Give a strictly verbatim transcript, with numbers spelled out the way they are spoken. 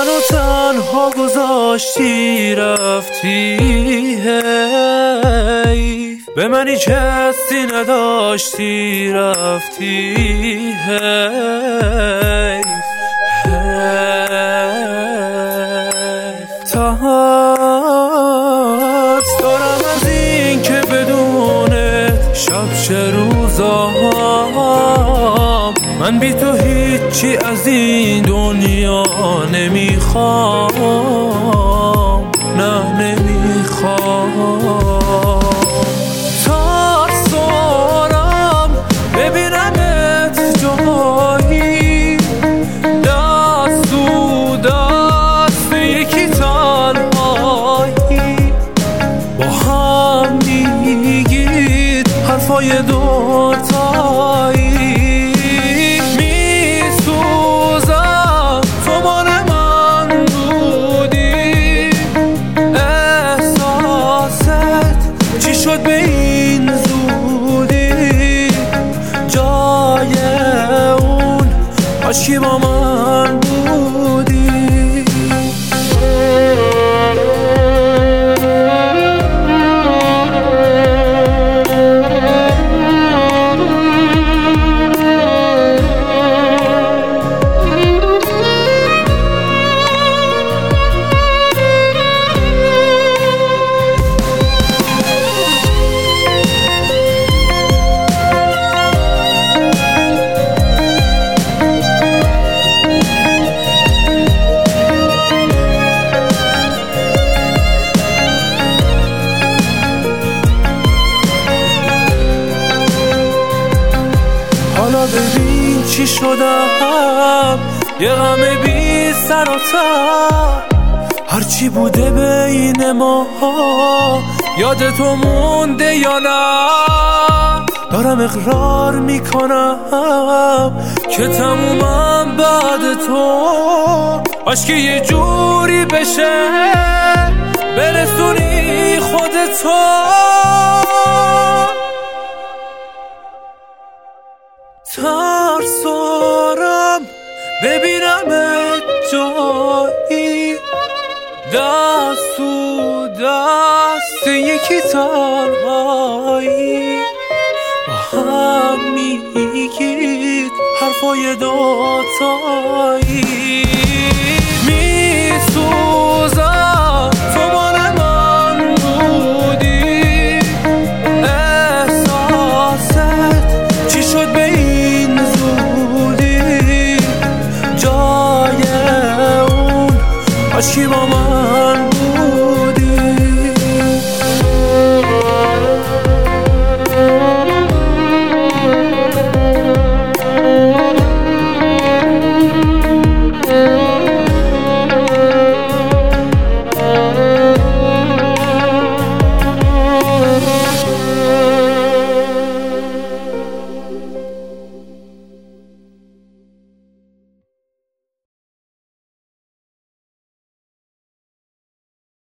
منو تنها گذاشتی رفتی، حیف به من هیچ حسی نداشتی رفتی، حیف حیف. ترس دارم از این که بدون شب چه روزام من بی تو هیچی از این دنیا نمیخوام، نه نمیخوام. ترس دارم ببینمت جایی دست تو دست یکی تنهایی، با هم میگید حرفای دوتایی. شد به این زودی جای اون عشقی با من بودی. حالا ببین چی شدم، یه غم بی سر و ته. هرچی بوده بین ما یاد تو مونده یا نه؟ دارم اقرار میکنم که تمومم بعد تو، عشقی یه جوری بشه برسونی خودتو. ترس دارم ببینمت جایی دست تو دست یکی تنهایی، با هم میگید حرفای دوتایی. میسوزم تو مال من بودی، احساست چی شد به این زودی جای اون عشقی با من